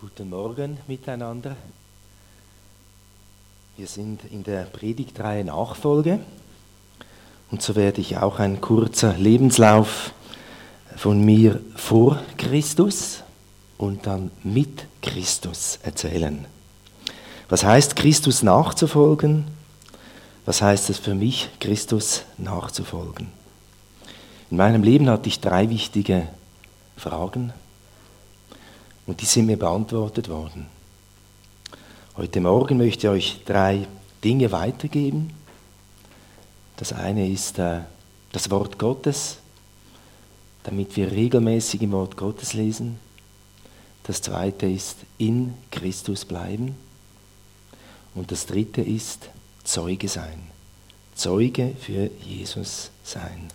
Guten Morgen miteinander. Wir sind in der Predigtreihe Nachfolge und so werde ich auch ein kurzer Lebenslauf von mir vor Christus und dann mit Christus erzählen. Was heißt Christus nachzufolgen? Was heißt es für mich, Christus nachzufolgen? In meinem Leben hatte ich 3 wichtige Fragen und die sind mir beantwortet worden. Heute Morgen möchte ich euch 3 Dinge weitergeben. Das eine ist das Wort Gottes, damit wir regelmäßig im Wort Gottes lesen. Das zweite ist in Christus bleiben. Und das dritte ist Zeuge sein. Zeuge für Jesus sein.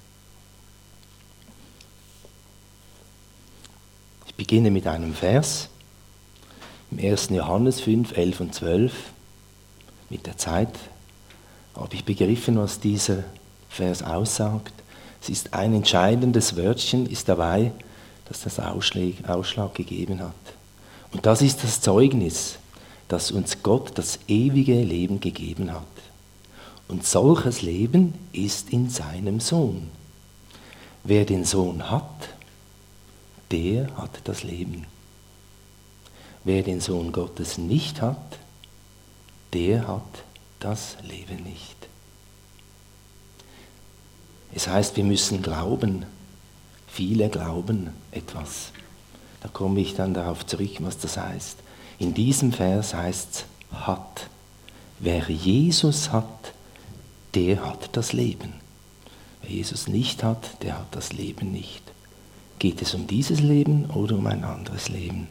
Ich beginne mit einem Vers. Im 1. Johannes 5, 11 und 12. Mit der Zeit habe ich begriffen, was dieser Vers aussagt. Es ist ein entscheidendes Wörtchen, ist dabei, das das Ausschlag gegeben hat. Und das ist das Zeugnis, dass uns Gott das ewige Leben gegeben hat. Und solches Leben ist in seinem Sohn. Wer den Sohn hat, der hat das Leben. Wer den Sohn Gottes nicht hat, der hat das Leben nicht. Es heißt, wir müssen glauben. Viele glauben etwas. Da komme ich dann darauf zurück, was das heißt. In diesem Vers heißt es, hat. Wer Jesus hat, der hat das Leben. Wer Jesus nicht hat, der hat das Leben nicht. Geht es um dieses Leben oder um ein anderes Leben?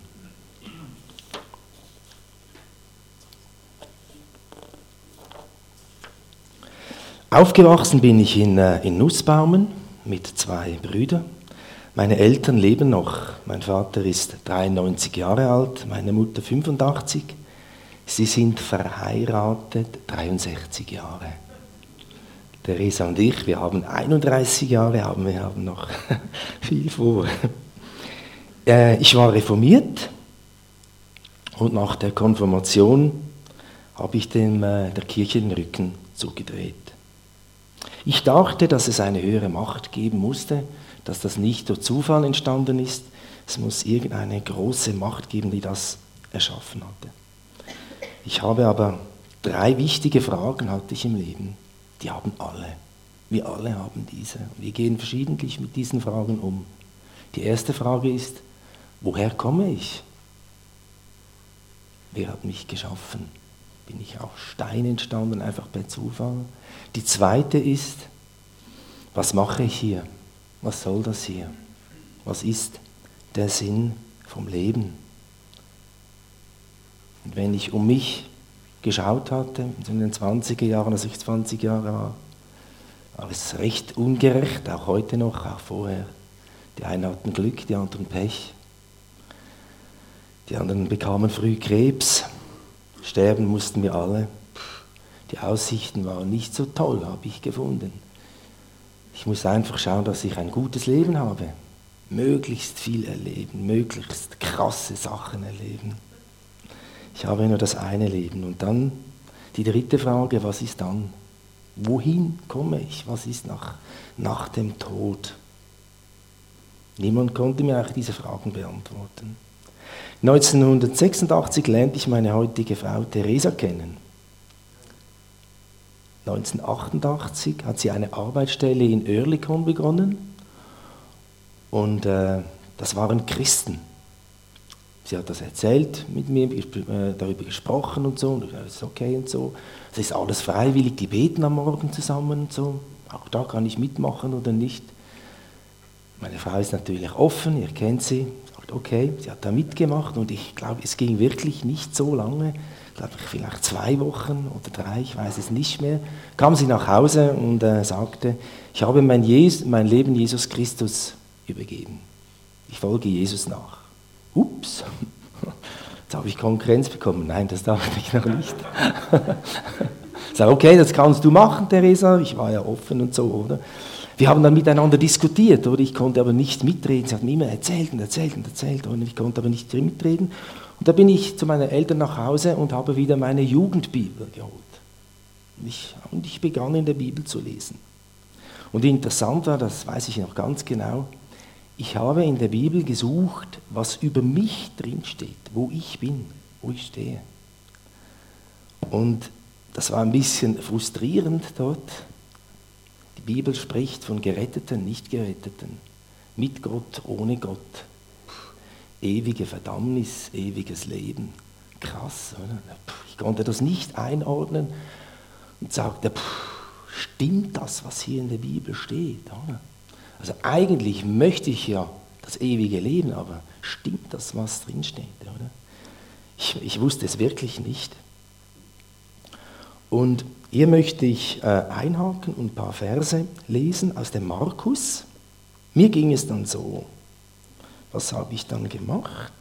Aufgewachsen bin ich in Nussbaumen mit 2 Brüdern. Meine Eltern leben noch. Mein Vater ist 93 Jahre alt, meine Mutter 85. Sie sind verheiratet 63 Jahre. Theresa und ich, wir haben 31 Jahre, wir haben noch viel vor. Ich war reformiert und nach der Konfirmation habe ich der Kirche den Rücken zugedreht. Ich dachte, dass es eine höhere Macht geben musste, dass das nicht durch Zufall entstanden ist. Es muss irgendeine große Macht geben, die das erschaffen hatte. Ich habe aber 3 wichtige Fragen hatte ich im Leben. Die haben alle. Wir alle haben diese. Wir gehen verschiedentlich mit diesen Fragen um. Die erste Frage ist, woher komme ich? Wer hat mich geschaffen? Bin ich auf Stein entstanden, einfach per Zufall? Die zweite ist, was mache ich hier? Was soll das hier? Was ist der Sinn vom Leben? Und wenn ich um mich geschaut hatte, in den 20er Jahren, als ich 20 Jahre war es recht ungerecht, auch heute noch, auch vorher. Die einen hatten Glück, die anderen Pech. Die anderen bekamen früh Krebs. Sterben mussten wir alle. Die Aussichten waren nicht so toll, habe ich gefunden. Ich muss einfach schauen, dass ich ein gutes Leben habe. Möglichst viel erleben, möglichst krasse Sachen erleben. Ich habe nur das eine Leben. Und dann die dritte Frage, was ist dann? Wohin komme ich? Was ist nach dem Tod? Niemand konnte mir eigentlich diese Fragen beantworten. 1986 lernte ich meine heutige Frau Theresa kennen. 1988 hat sie eine Arbeitsstelle in Oerlikon begonnen und das waren Christen. Sie hat das erzählt mit mir, darüber gesprochen und so, und das ist okay und so. Es ist alles freiwillig, die beten am Morgen zusammen und so. Auch da kann ich mitmachen oder nicht. Meine Frau ist natürlich offen, ihr kennt sie, sagt okay, sie hat da mitgemacht und ich glaube, es ging wirklich nicht so lange, glaube ich vielleicht 2 Wochen oder 3, ich weiß es nicht mehr, kam sie nach Hause und sagte, ich habe mein Leben Jesus Christus übergeben. Ich folge Jesus nach. Ups, jetzt habe ich Konkurrenz bekommen. Nein, das darf ich noch nicht. Ich sage, okay, das kannst du machen, Theresa. Ich war ja offen und so, oder? Wir haben dann miteinander diskutiert, oder? Ich konnte aber nicht mitreden. Sie hat mir immer erzählt und erzählt und erzählt, und ich konnte aber nicht mitreden. Und da bin ich zu meinen Eltern nach Hause und habe wieder meine Jugendbibel geholt. Und ich begann in der Bibel zu lesen. Und interessant war, das weiß ich noch ganz genau, ich habe in der Bibel gesucht, was über mich drinsteht, wo ich bin, wo ich stehe. Und das war ein bisschen frustrierend dort. Die Bibel spricht von Geretteten, Nicht-Geretteten, mit Gott, ohne Gott, ewige Verdammnis, ewiges Leben. Krass, oder? Ich konnte das nicht einordnen und sagte, stimmt das, was hier in der Bibel steht? Oder? Also eigentlich möchte ich ja das ewige Leben, aber stimmt das, was drin steht? Oder? Ich wusste es wirklich nicht. Und hier möchte ich einhaken und ein paar Verse lesen aus dem Markus. Mir ging es dann so. Was habe ich dann gemacht?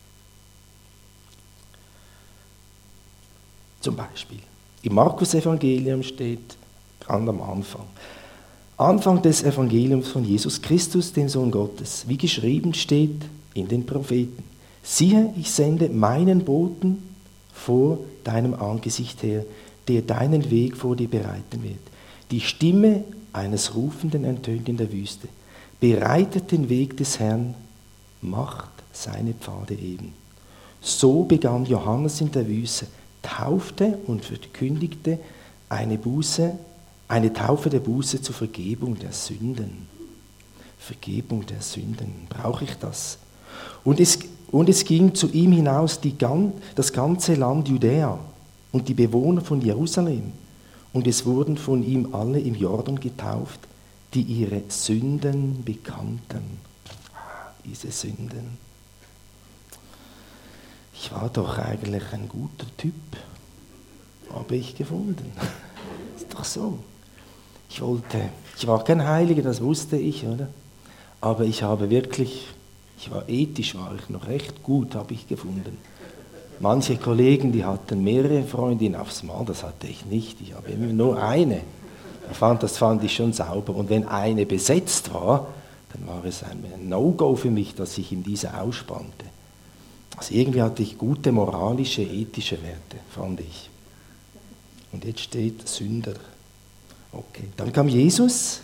Zum Beispiel, im Markus-Evangelium steht ganz am Anfang des Evangeliums von Jesus Christus, dem Sohn Gottes, wie geschrieben steht in den Propheten. Siehe, ich sende meinen Boten vor deinem Angesicht her, der deinen Weg vor dir bereiten wird. Die Stimme eines Rufenden ertönt in der Wüste. Bereitet den Weg des Herrn, macht seine Pfade eben. So begann Johannes in der Wüste, taufte und verkündigte eine Taufe der Buße zur Vergebung der Sünden. Vergebung der Sünden, brauche ich das? Und es ging zu ihm hinaus das ganze Land Judäa und die Bewohner von Jerusalem. Und es wurden von ihm alle im Jordan getauft, die ihre Sünden bekannten. Diese Sünden. Ich war doch eigentlich ein guter Typ, habe ich gefunden. Ist doch so. Ich war kein Heiliger, das wusste ich, oder? Aber ethisch war ich noch recht gut, habe ich gefunden. Manche Kollegen, die hatten mehrere Freundinnen aufs Mal, das hatte ich nicht. Ich habe immer nur eine. Das fand ich schon sauber. Und wenn eine besetzt war, dann war es ein No-Go für mich, dass ich in diese ausspannte. Also irgendwie hatte ich gute moralische, ethische Werte, fand ich. Und jetzt steht Sünder. Okay, dann kam Jesus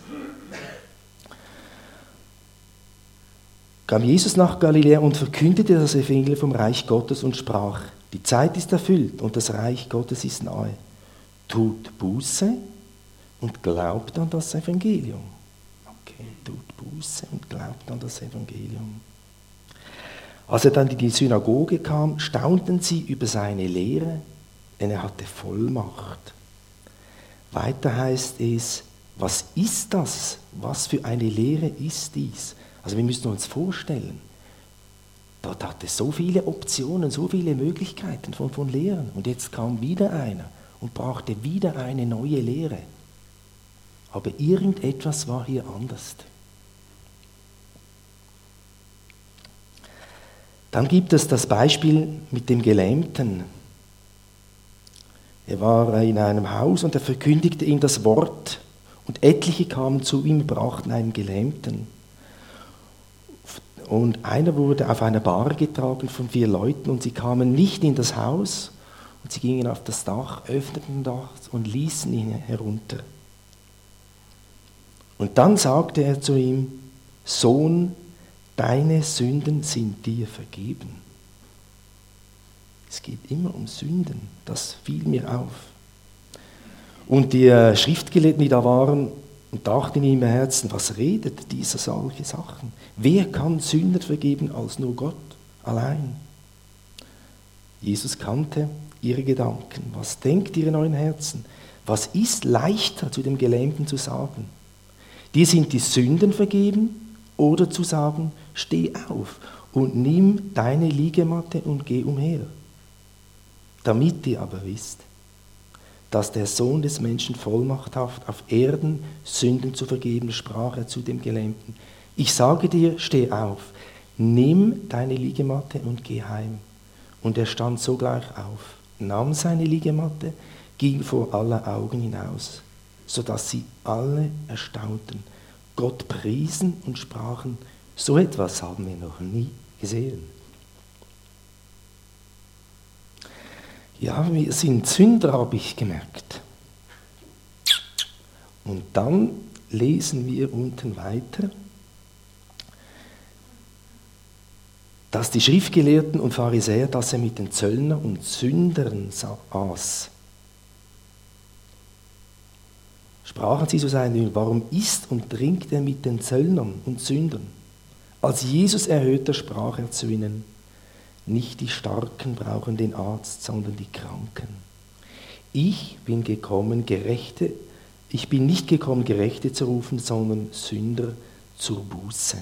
nach Galiläa und verkündete das Evangelium vom Reich Gottes und sprach, die Zeit ist erfüllt und das Reich Gottes ist nahe. Tut Buße und glaubt an das Evangelium. Okay, tut Buße und glaubt an das Evangelium. Als er dann in die Synagoge kam, staunten sie über seine Lehre, denn er hatte Vollmacht. Weiter heißt es, was ist das? Was für eine Lehre ist dies? Also wir müssen uns vorstellen, dort hatte es so viele Optionen, so viele Möglichkeiten von Lehren. Und jetzt kam wieder einer und brachte wieder eine neue Lehre. Aber irgendetwas war hier anders. Dann gibt es das Beispiel mit dem Gelähmten. Er war in einem Haus und er verkündigte ihm das Wort. Und etliche kamen zu ihm und brachten einen Gelähmten. Und einer wurde auf einer Bahre getragen von 4 Leuten und sie kamen nicht in das Haus und sie gingen auf das Dach, öffneten das und ließen ihn herunter. Und dann sagte er zu ihm, Sohn, deine Sünden sind dir vergeben. Es geht immer um Sünden, das fiel mir auf. Und die Schriftgelehrten, die da waren, und dachten in ihrem Herzen, was redet dieser solche Sachen? Wer kann Sünden vergeben als nur Gott allein? Jesus kannte ihre Gedanken. Was denkt ihr in euren Herzen? Was ist leichter zu dem Gelähmten zu sagen? Dir sind die Sünden vergeben oder zu sagen, steh auf und nimm deine Liegematte und geh umher. Damit ihr aber wisst, dass der Sohn des Menschen Vollmacht hat, auf Erden Sünden zu vergeben, sprach er zu dem Gelähmten. Ich sage dir, steh auf, nimm deine Liegematte und geh heim. Und er stand sogleich auf, nahm seine Liegematte, ging vor aller Augen hinaus, sodass sie alle erstaunten, Gott priesen und sprachen, so etwas haben wir noch nie gesehen. Ja, wir sind Sünder, habe ich gemerkt. Und dann lesen wir unten weiter, dass die Schriftgelehrten und Pharisäer, dass er mit den Zöllnern und Sündern aß. Sprachen sie zu seinen Jüngern, warum isst und trinkt er mit den Zöllnern und Sündern? Als Jesus erhörte, sprach er zu ihnen, nicht die Starken brauchen den Arzt, sondern die Kranken. Ich bin nicht gekommen, Gerechte zu rufen, sondern Sünder zur Buße.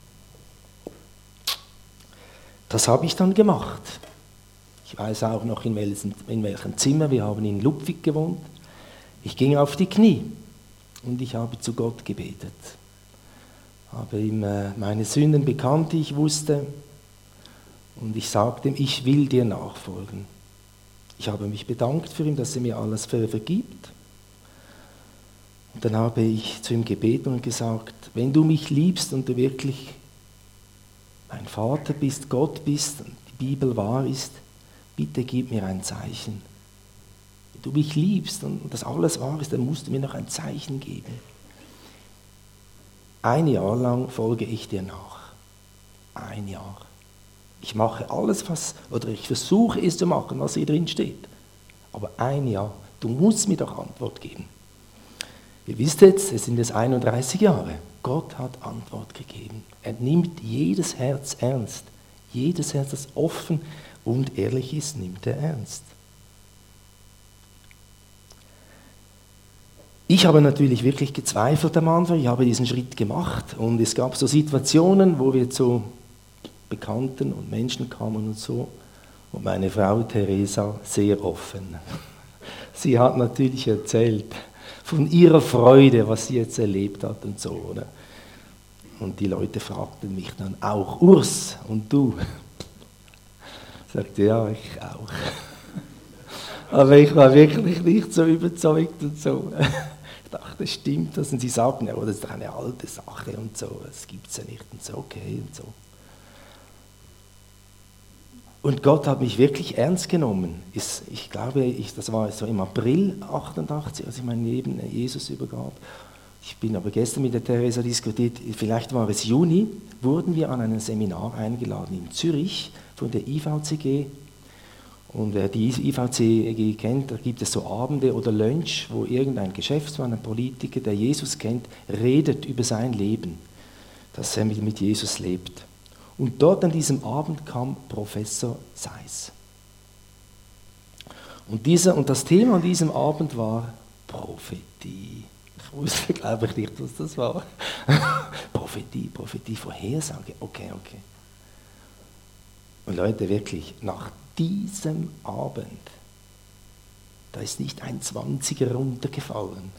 Das habe ich dann gemacht. Ich weiß auch noch, in welchem Zimmer. Wir haben in Ludwig gewohnt. Ich ging auf die Knie und ich habe zu Gott gebetet. Habe ihm meine Sünden bekannt, die ich wusste. Und ich sagte ihm, ich will dir nachfolgen. Ich habe mich bedankt für ihn, dass er mir alles vergibt. Und dann habe ich zu ihm gebeten und gesagt, wenn du mich liebst und du wirklich mein Vater bist, Gott bist und die Bibel wahr ist, bitte gib mir ein Zeichen. Wenn du mich liebst und das alles wahr ist, dann musst du mir noch ein Zeichen geben. 1 Jahr lang folge ich dir nach. 1 Jahr. Ich mache alles, ich versuche es zu machen, was hier drin steht. Aber 1 Jahr, du musst mir doch Antwort geben. Ihr wisst jetzt, es sind jetzt 31 Jahre. Gott hat Antwort gegeben. Er nimmt jedes Herz ernst. Jedes Herz, das offen und ehrlich ist, nimmt er ernst. Ich habe natürlich wirklich gezweifelt am Anfang. Ich habe diesen Schritt gemacht und es gab so Situationen, wo wir zu Bekannten und Menschen kamen und so. Und meine Frau Theresa sehr offen. Sie hat natürlich erzählt von ihrer Freude, was sie jetzt erlebt hat und so, oder? Und die Leute fragten mich dann auch, Urs, und du? Ich sagte, ja, ich auch. Aber ich war wirklich nicht so überzeugt und so. Ich dachte, stimmt das? Und sie sagten, ja, das ist doch eine alte Sache und so, das gibt es ja nicht und so, okay und so. Und Gott hat mich wirklich ernst genommen. Ich glaube, das war so im April 88, als ich mein Leben Jesus übergab. Ich bin aber gestern mit der Theresa diskutiert, vielleicht war es Juni, wurden wir an ein Seminar eingeladen in Zürich von der IVCG. Und wer die IVCG kennt, da gibt es so Abende oder Lunch, wo irgendein Geschäftsmann, ein Politiker, der Jesus kennt, redet über sein Leben, dass er mit Jesus lebt. Und dort an diesem Abend kam Professor Seiss. Und das Thema an diesem Abend war Prophetie. Ich wusste, glaube ich, nicht, was das war. Prophetie, Vorhersage. Okay. Und Leute, wirklich, nach diesem Abend, da ist nicht ein 20er runtergefallen.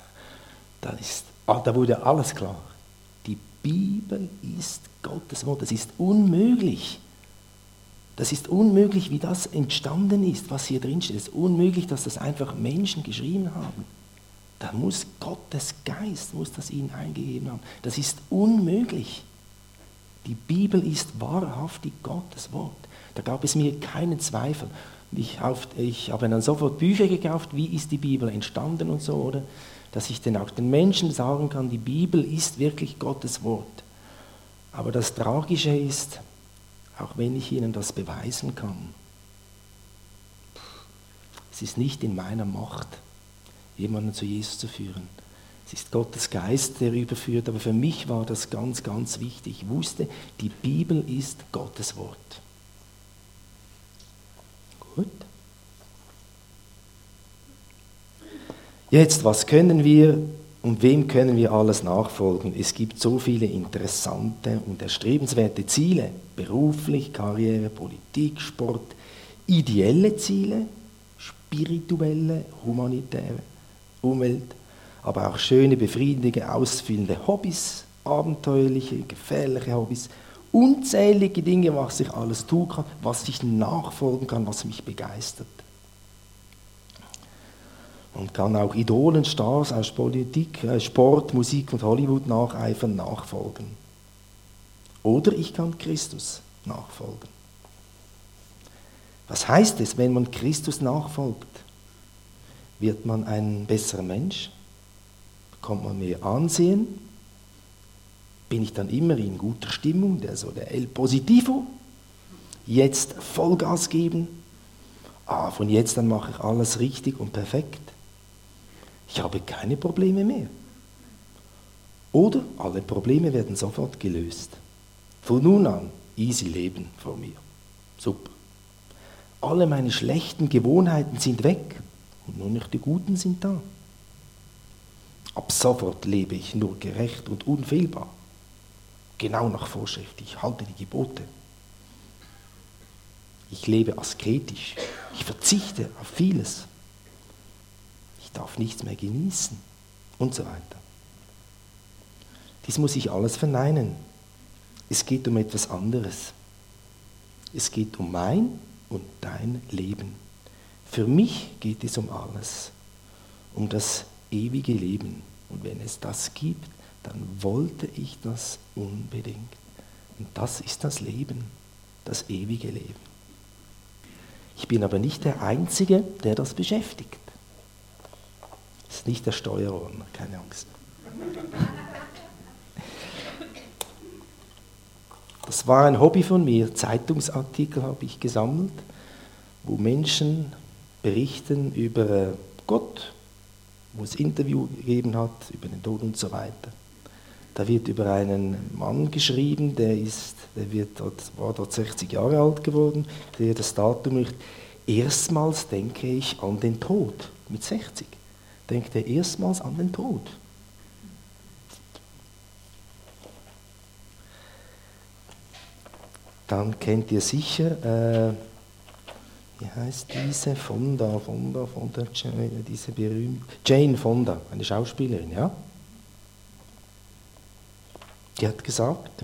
Da wurde alles klar. Die Bibel ist Gottes Wort. Das ist unmöglich. Das ist unmöglich, wie das entstanden ist, was hier drin steht. Es ist unmöglich, dass das einfach Menschen geschrieben haben. Da muss Gottes Geist, muss das ihnen eingegeben haben. Das ist unmöglich. Die Bibel ist wahrhaftig Gottes Wort. Da gab es mir keinen Zweifel. Ich habe dann sofort Bücher gekauft, wie ist die Bibel entstanden und so, oder? Dass ich dann auch den Menschen sagen kann, die Bibel ist wirklich Gottes Wort. Aber das Tragische ist, auch wenn ich Ihnen das beweisen kann, es ist nicht in meiner Macht, jemanden zu Jesus zu führen. Es ist Gottes Geist, der überführt, aber für mich war das ganz, ganz wichtig. Ich wusste, die Bibel ist Gottes Wort. Gut. Jetzt, was können wir und wem können wir alles nachfolgen? Es gibt so viele interessante und erstrebenswerte Ziele, beruflich, Karriere, Politik, Sport, ideelle Ziele, spirituelle, humanitäre, Umwelt, aber auch schöne, befriedigende, ausfüllende Hobbys, abenteuerliche, gefährliche Hobbys, unzählige Dinge, was ich alles tun kann, was ich nachfolgen kann, was mich begeistert. Man kann auch Idolen, Stars aus Politik, Sport, Musik und Hollywood nacheifern, nachfolgen. Oder ich kann Christus nachfolgen. Was heißt es, wenn man Christus nachfolgt? Wird man ein besserer Mensch? Bekommt man mehr Ansehen? Bin ich dann immer in guter Stimmung, der El Positivo? Jetzt Vollgas geben? Von jetzt an mache ich alles richtig und perfekt. Ich habe keine Probleme mehr. Oder alle Probleme werden sofort gelöst. Von nun an easy Leben vor mir. Super. Alle meine schlechten Gewohnheiten sind weg und nur noch die guten sind da. Ab sofort lebe ich nur gerecht und unfehlbar. Genau nach Vorschrift, ich halte die Gebote. Ich lebe asketisch, ich verzichte auf vieles. Ich darf nichts mehr genießen und so weiter. Dies muss ich alles verneinen. Es geht um etwas anderes. Es geht um mein und dein Leben. Für mich geht es um alles, um das ewige Leben. Und wenn es das gibt, dann wollte ich das unbedingt. Und das ist das Leben, das ewige Leben. Ich bin aber nicht der Einzige, der das beschäftigt. Das ist nicht der Steuerordner, keine Angst. Das war ein Hobby von mir. Zeitungsartikel habe ich gesammelt, wo Menschen berichten über Gott, wo es Interview gegeben hat, über den Tod und so weiter. Da wird über einen Mann geschrieben, war dort 60 Jahre alt geworden, der das Datum nicht. Erstmals denke ich an den Tod. Mit 60 denkt er erstmals an den Tod. Dann kennt ihr sicher, wie heißt diese? Fonda, diese berühmte Jane Fonda, eine Schauspielerin, ja? Die hat gesagt,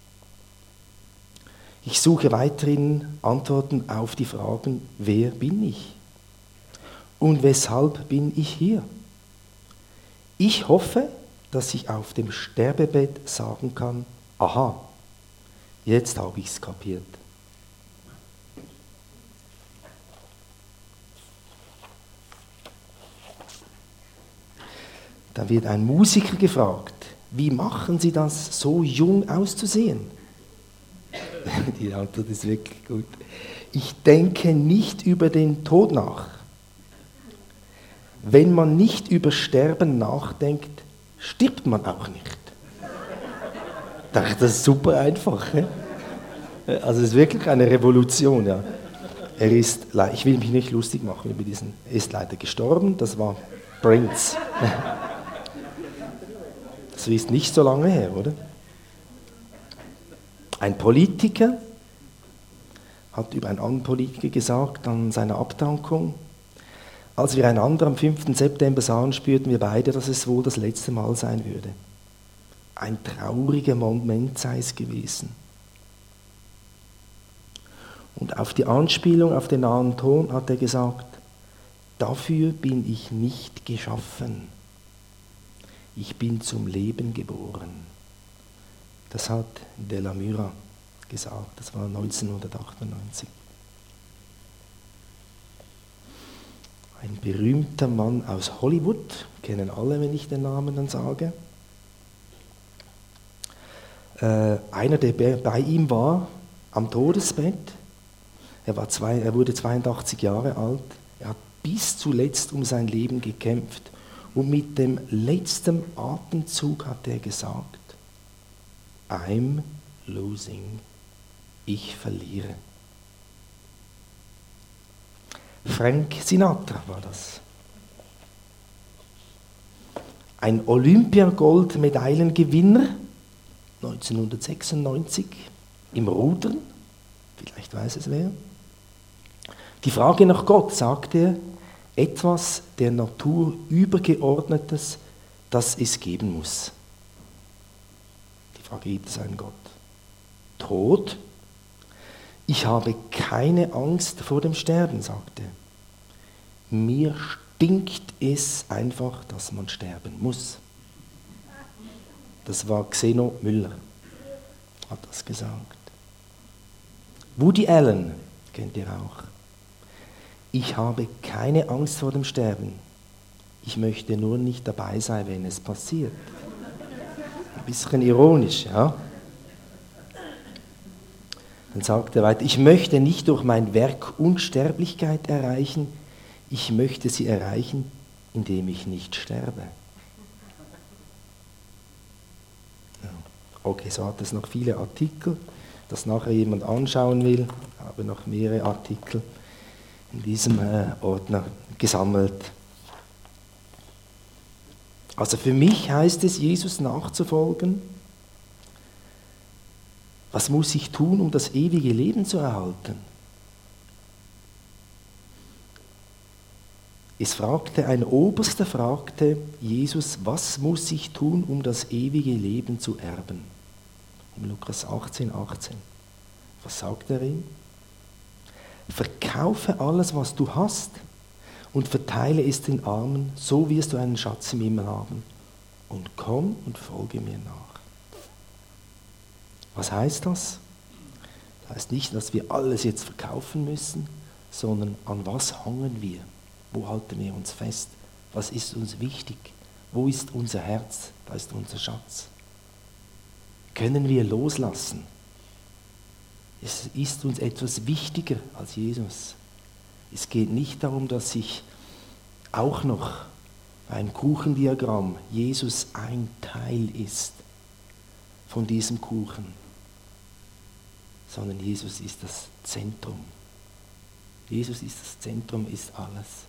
ich suche weiterhin Antworten auf die Fragen, wer bin ich? Und weshalb bin ich hier? Ich hoffe, dass ich auf dem Sterbebett sagen kann, aha, jetzt habe ich es kapiert. Dann wird ein Musiker gefragt, wie machen Sie das, so jung auszusehen? Die Antwort ist wirklich gut. Ich denke nicht über den Tod nach. Wenn man nicht über Sterben nachdenkt, stirbt man auch nicht. Das ist super einfach. Also es ist wirklich eine Revolution. Ja. Ich will mich nicht lustig machen über diesen. Er ist leider gestorben, das war Prince. Das ist nicht so lange her, oder? Ein Politiker hat über einen anderen Politiker gesagt an seiner Abdankung, als wir einander am 5. September sahen, spürten wir beide, dass es wohl das letzte Mal sein würde. Ein trauriger Moment sei es gewesen. Und auf die Anspielung auf den nahen Ton hat er gesagt, dafür bin ich nicht geschaffen. Ich bin zum Leben geboren. Das hat De la Mura gesagt, das war 1998. Ein berühmter Mann aus Hollywood, kennen alle, wenn ich den Namen dann sage. Einer, der bei ihm war, am Todesbett, er wurde 82 Jahre alt, er hat bis zuletzt um sein Leben gekämpft und mit dem letzten Atemzug hat er gesagt, I'm losing, ich verliere. Frank Sinatra war das. Ein Olympiagold-Medaillengewinner 1996 im Rudern, vielleicht weiß es wer. Die Frage nach Gott, sagt er, etwas der Natur übergeordnetes, das es geben muss. Die Frage, gibt es einen Gott? Tod? Ich habe keine Angst vor dem Sterben, sagt er. Mir stinkt es einfach, dass man sterben muss. Das war Xeno Müller, hat das gesagt. Woody Allen, kennt ihr auch. Ich habe keine Angst vor dem Sterben. Ich möchte nur nicht dabei sein, wenn es passiert. Ein bisschen ironisch, ja. Dann sagt er weiter, ich möchte nicht durch mein Werk Unsterblichkeit erreichen, ich möchte sie erreichen, indem ich nicht sterbe. Ja. Okay, so hat es noch viele Artikel, das nachher jemand anschauen will. Ich habe noch mehrere Artikel in diesem Ordner gesammelt. Also für mich heißt es, Jesus nachzufolgen. Was muss ich tun, um das ewige Leben zu erhalten? Ein Oberster fragte Jesus, was muss ich tun, um das ewige Leben zu erben? Im Lukas 18, 18. Was sagt er ihm? Verkaufe alles, was du hast und verteile es den Armen, so wirst du einen Schatz im Himmel haben. Und komm und folge mir nach. Was heißt das? Das heißt nicht, dass wir alles jetzt verkaufen müssen, sondern an was hangen wir? Wo halten wir uns fest? Was ist uns wichtig? Wo ist unser Herz? Da ist unser Schatz. Können wir loslassen? Es ist uns etwas wichtiger als Jesus. Es geht nicht darum, dass ich auch noch beim Kuchendiagramm Jesus ein Teil ist von diesem Kuchen, sondern Jesus ist das Zentrum. Jesus ist das Zentrum, ist alles.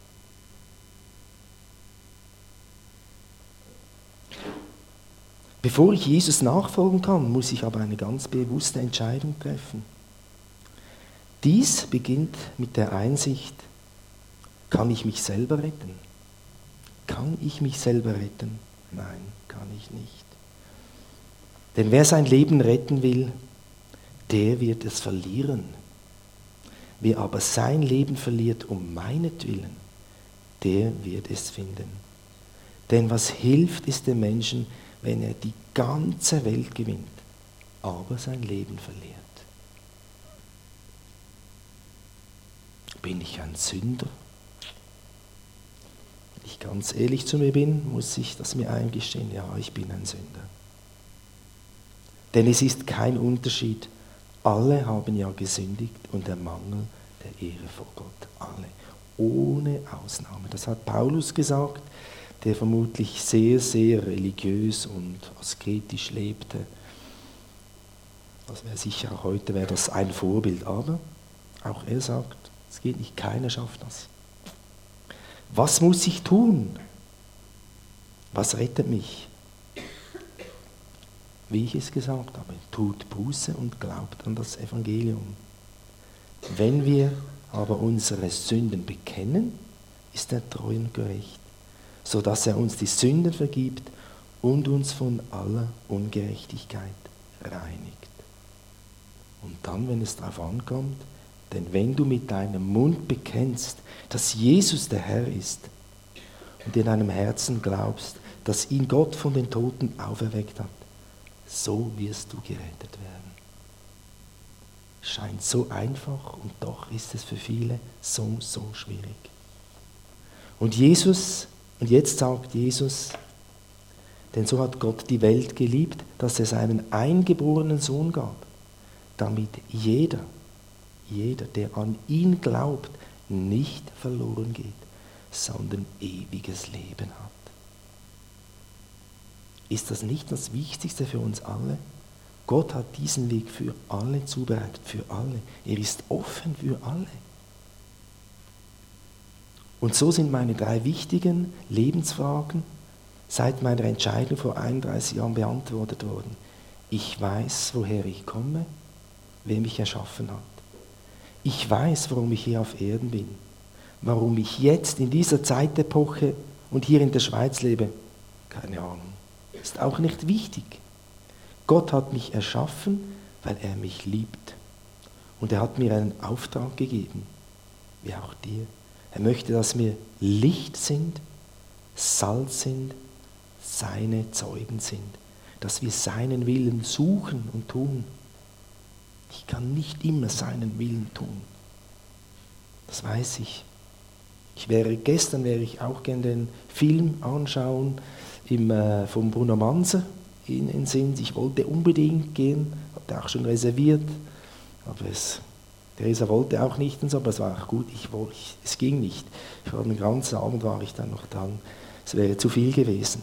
Bevor ich Jesus nachfolgen kann, muss ich aber eine ganz bewusste Entscheidung treffen. Dies beginnt mit der Einsicht, kann ich mich selber retten? Kann ich mich selber retten? Nein, kann ich nicht. Denn wer sein Leben retten will, der wird es verlieren. Wer aber sein Leben verliert um meinetwillen, der wird es finden. Denn was hilft es dem Menschen, wenn er die ganze Welt gewinnt, aber sein Leben verliert? Bin ich ein Sünder? Wenn ich ganz ehrlich zu mir bin, muss ich das mir eingestehen, ja, ich bin ein Sünder. Denn es ist kein Unterschied. Alle haben ja gesündigt und ermangeln der Ehre vor Gott. Alle. Ohne Ausnahme. Das hat Paulus gesagt, der vermutlich sehr, sehr religiös und asketisch lebte. Das wäre sicher auch heute wäre das ein Vorbild. Aber auch er sagt, es geht nicht, keiner schafft das. Was muss ich tun? Was rettet mich? Wie ich es gesagt habe, tut Buße und glaubt an das Evangelium. Wenn wir aber unsere Sünden bekennen, ist er treu und gerecht, sodass er uns die Sünden vergibt und uns von aller Ungerechtigkeit reinigt. Und dann, wenn es darauf ankommt, denn wenn du mit deinem Mund bekennst, dass Jesus der Herr ist und in deinem Herzen glaubst, dass ihn Gott von den Toten auferweckt hat, so wirst du gerettet werden. Scheint so einfach und doch ist es für viele so schwierig. Und jetzt sagt Jesus, denn so hat Gott die Welt geliebt, dass er seinen eingeborenen Sohn gab, damit jeder, der an ihn glaubt, nicht verloren geht, sondern ewiges Leben hat. Ist das nicht das Wichtigste für uns alle? Gott hat diesen Weg für alle zubereitet, für alle. Er ist offen für alle. Und so sind meine 3 wichtigen Lebensfragen seit meiner Entscheidung vor 31 Jahren beantwortet worden. Ich weiß, woher ich komme, wer mich erschaffen hat. Ich weiß, warum ich hier auf Erden bin, warum ich jetzt in dieser Zeitepoche und hier in der Schweiz lebe. Keine Ahnung. Ist auch nicht wichtig. Gott hat mich erschaffen, weil er mich liebt. Und er hat mir einen Auftrag gegeben, wie auch dir. Er möchte, dass wir Licht sind, Salz sind, seine Zeugen sind. Dass wir seinen Willen suchen und tun. Ich kann nicht immer seinen Willen tun. Das weiß ich. Gestern wäre ich auch gerne den Film anschauen vom Bruno Manzer in Sins. Ich wollte unbedingt gehen, hatte auch schon reserviert, aber Theresa wollte auch nicht und so, aber es war auch gut, es ging nicht. Den ganzen Abend war ich dann noch dran, es wäre zu viel gewesen.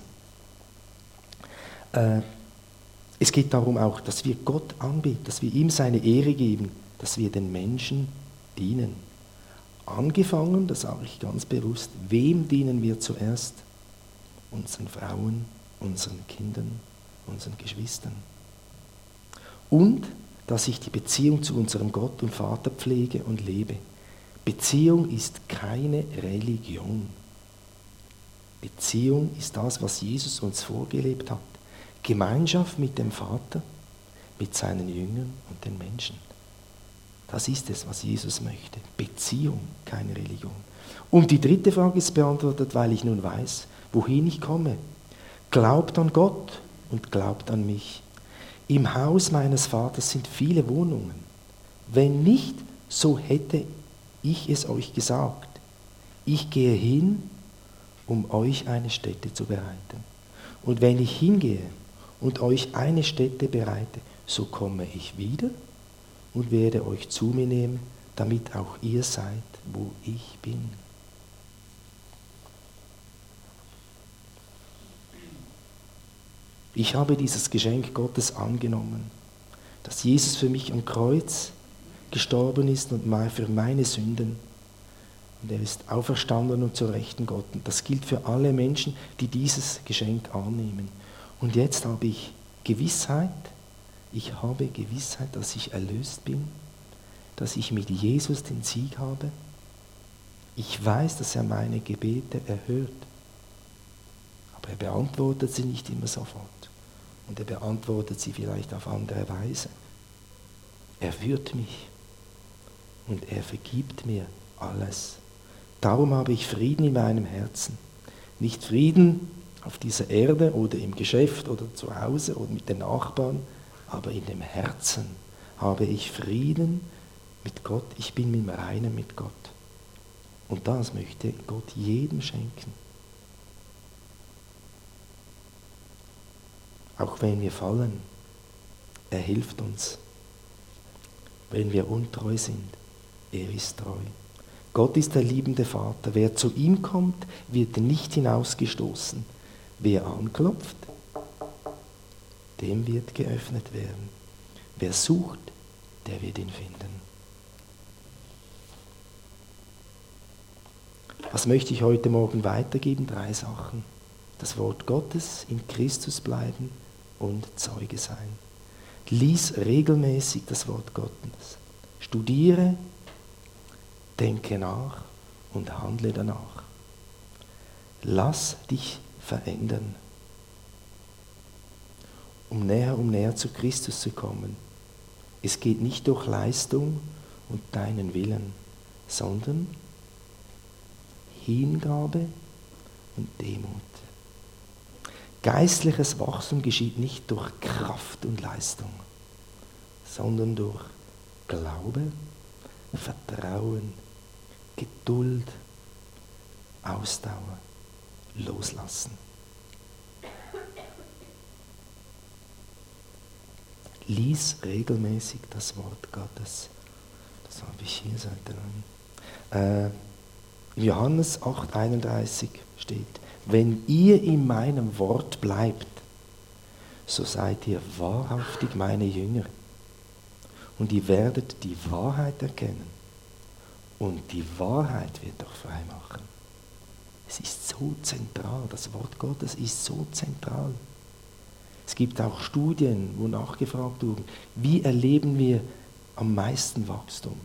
Es geht darum auch, dass wir Gott anbeten, dass wir ihm seine Ehre geben, dass wir den Menschen dienen. Angefangen, das sage ich ganz bewusst, wem dienen wir zuerst? Unseren Frauen, unseren Kindern, unseren Geschwistern. Und dass ich die Beziehung zu unserem Gott und Vater pflege und lebe. Beziehung ist keine Religion. Beziehung ist das, was Jesus uns vorgelebt hat. Gemeinschaft mit dem Vater, mit seinen Jüngern und den Menschen. Das ist es, was Jesus möchte. Beziehung, keine Religion. Und die dritte Frage ist beantwortet, weil ich nun weiß, wohin ich komme. Glaubt an Gott und glaubt an mich. Im Haus meines Vaters sind viele Wohnungen. Wenn nicht, so hätte ich es euch gesagt. Ich gehe hin, um euch eine Stätte zu bereiten. Und wenn ich hingehe und euch eine Stätte bereite, so komme ich wieder und werde euch zu mir nehmen, damit auch ihr seid, wo ich bin. Ich habe dieses Geschenk Gottes angenommen, dass Jesus für mich am Kreuz gestorben ist und für meine Sünden. Und er ist auferstanden und zur Rechten Gott. Und das gilt für alle Menschen, die dieses Geschenk annehmen. Und jetzt habe ich Gewissheit, dass ich erlöst bin, dass ich mit Jesus den Sieg habe. Ich weiß, dass er meine Gebete erhört. Aber er beantwortet sie nicht immer sofort. Und er beantwortet sie vielleicht auf andere Weise. Er führt mich und er vergibt mir alles. Darum habe ich Frieden in meinem Herzen. Nicht Frieden auf dieser Erde oder im Geschäft oder zu Hause oder mit den Nachbarn, aber in dem Herzen habe ich Frieden mit Gott. Ich bin im Reinen mit Gott. Und das möchte Gott jedem schenken. Auch wenn wir fallen, er hilft uns. Wenn wir untreu sind, er ist treu. Gott ist der liebende Vater. Wer zu ihm kommt, wird nicht hinausgestoßen. Wer anklopft, dem wird geöffnet werden. Wer sucht, der wird ihn finden. Was möchte ich heute Morgen weitergeben? 3 Sachen. Das Wort Gottes, in Christus bleiben und Zeuge sein. Lies regelmäßig das Wort Gottes. Studiere, denke nach und handle danach. Lass dich verändern, um näher zu Christus zu kommen. Es geht nicht durch Leistung und deinen Willen, sondern Hingabe und Demut. Geistliches Wachstum geschieht nicht durch Kraft und Leistung, sondern durch Glaube, Vertrauen, Geduld, Ausdauer, Loslassen. Lies regelmäßig das Wort Gottes. Das habe ich hier Seite lang. In Johannes 8,31 steht: Wenn ihr in meinem Wort bleibt, so seid ihr wahrhaftig meine Jünger. Und ihr werdet die Wahrheit erkennen. Und die Wahrheit wird euch frei machen. Es ist so zentral, das Wort Gottes ist so zentral. Es gibt auch Studien, wo nachgefragt wurde, wie erleben wir am meisten Wachstum?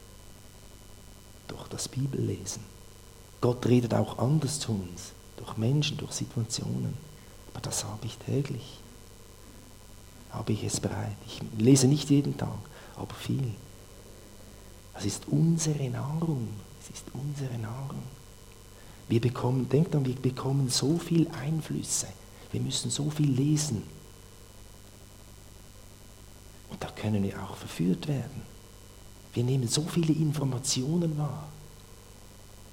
Durch das Bibellesen. Gott redet auch anders zu uns, durch Menschen, durch Situationen. Aber das habe ich täglich. Habe ich es bereit. Ich lese nicht jeden Tag, aber viel. Das ist unsere Nahrung. Es ist unsere Nahrung. Denkt an, wir bekommen so viel Einflüsse. Wir müssen so viel lesen. Und da können wir auch verführt werden. Wir nehmen so viele Informationen wahr.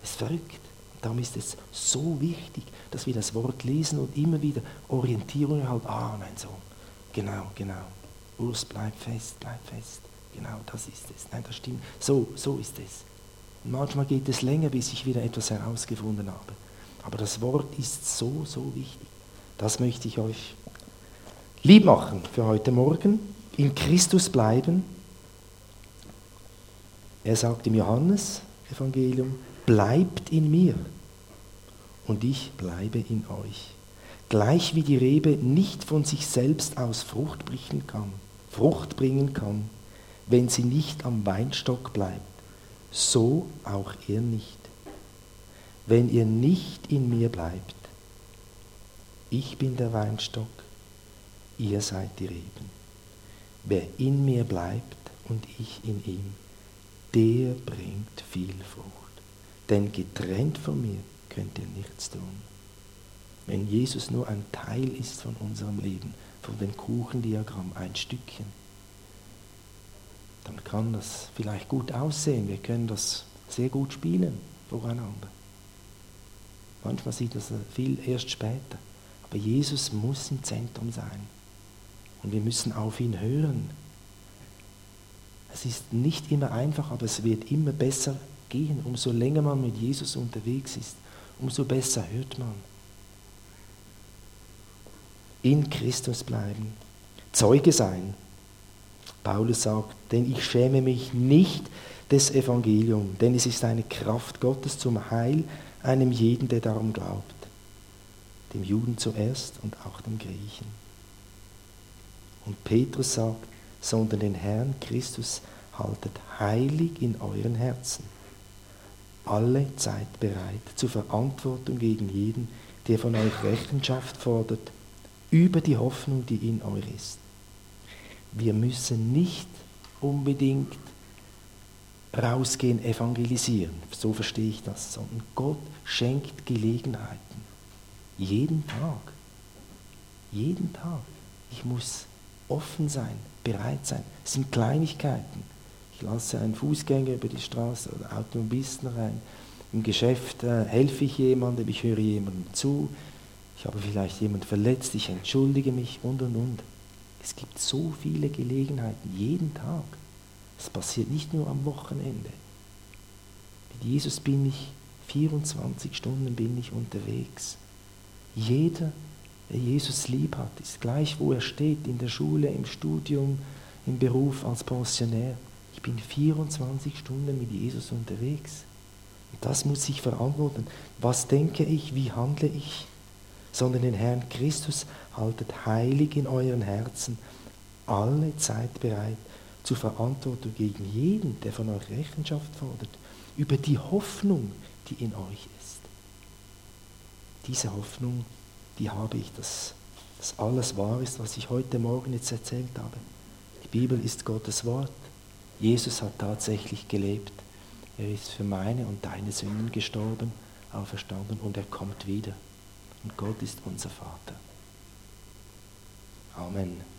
Das ist verrückt. Darum ist es so wichtig, dass wir das Wort lesen und immer wieder Orientierung erhalten. Ah, nein, so. Genau. Urs, bleib fest. Genau, das ist es. Nein, das stimmt. So ist es. Und manchmal geht es länger, bis ich wieder etwas herausgefunden habe. Aber das Wort ist so wichtig. Das möchte ich euch lieb machen für heute Morgen. In Christus bleiben. Er sagt im Johannes-Evangelium, bleibt in mir und ich bleibe in euch. Gleich wie die Rebe nicht von sich selbst aus Frucht bringen kann, wenn sie nicht am Weinstock bleibt, so auch er nicht. Wenn ihr nicht in mir bleibt, ich bin der Weinstock, ihr seid die Reben. Wer in mir bleibt und ich in ihm, der bringt viel Frucht. Denn getrennt von mir könnt ihr nichts tun. Wenn Jesus nur ein Teil ist von unserem Leben, von dem Kuchendiagramm, ein Stückchen, dann kann das vielleicht gut aussehen. Wir können das sehr gut spielen voreinander. Manchmal sieht das viel erst später. Aber Jesus muss im Zentrum sein. Und wir müssen auf ihn hören. Es ist nicht immer einfach, aber es wird immer besser gehen. Umso länger man mit Jesus unterwegs ist, umso besser hört man. In Christus bleiben. Zeuge sein. Paulus sagt, denn ich schäme mich nicht des Evangeliums, denn es ist eine Kraft Gottes zum Heil einem jeden, der darum glaubt. Dem Juden zuerst und auch dem Griechen. Und Petrus sagt, sondern den Herrn Christus haltet heilig in euren Herzen, alle Zeit bereit zur Verantwortung gegen jeden, der von euch Rechenschaft fordert, über die Hoffnung, die in euch ist. Wir müssen nicht unbedingt rausgehen, evangelisieren, so verstehe ich das, sondern Gott schenkt Gelegenheiten. Jeden Tag. Ich muss offen sein, bereit sein. Es sind Kleinigkeiten. Ich lasse einen Fußgänger über die Straße oder Automobilisten rein. Im Geschäft helfe ich jemandem, ich höre jemandem zu. Ich habe vielleicht jemanden verletzt, ich entschuldige mich und. Es gibt so viele Gelegenheiten, jeden Tag. Es passiert nicht nur am Wochenende. Mit Jesus bin ich 24 Stunden unterwegs. Jeder, der Jesus lieb hat, ist gleich, wo er steht, in der Schule, im Studium, im Beruf, als Pensionär. Ich bin 24 Stunden mit Jesus unterwegs. Und das muss ich verantworten. Was denke ich, wie handle ich? Sondern den Herrn Christus haltet heilig in euren Herzen, alle Zeit bereit zur Verantwortung gegen jeden, der von euch Rechenschaft fordert, über die Hoffnung, die in euch ist. Diese Hoffnung, die habe ich, dass alles wahr ist, was ich heute Morgen jetzt erzählt habe. Die Bibel ist Gottes Wort. Jesus hat tatsächlich gelebt. Er ist für meine und deine Sünden gestorben, auferstanden und er kommt wieder. Und Gott ist unser Vater. Amen.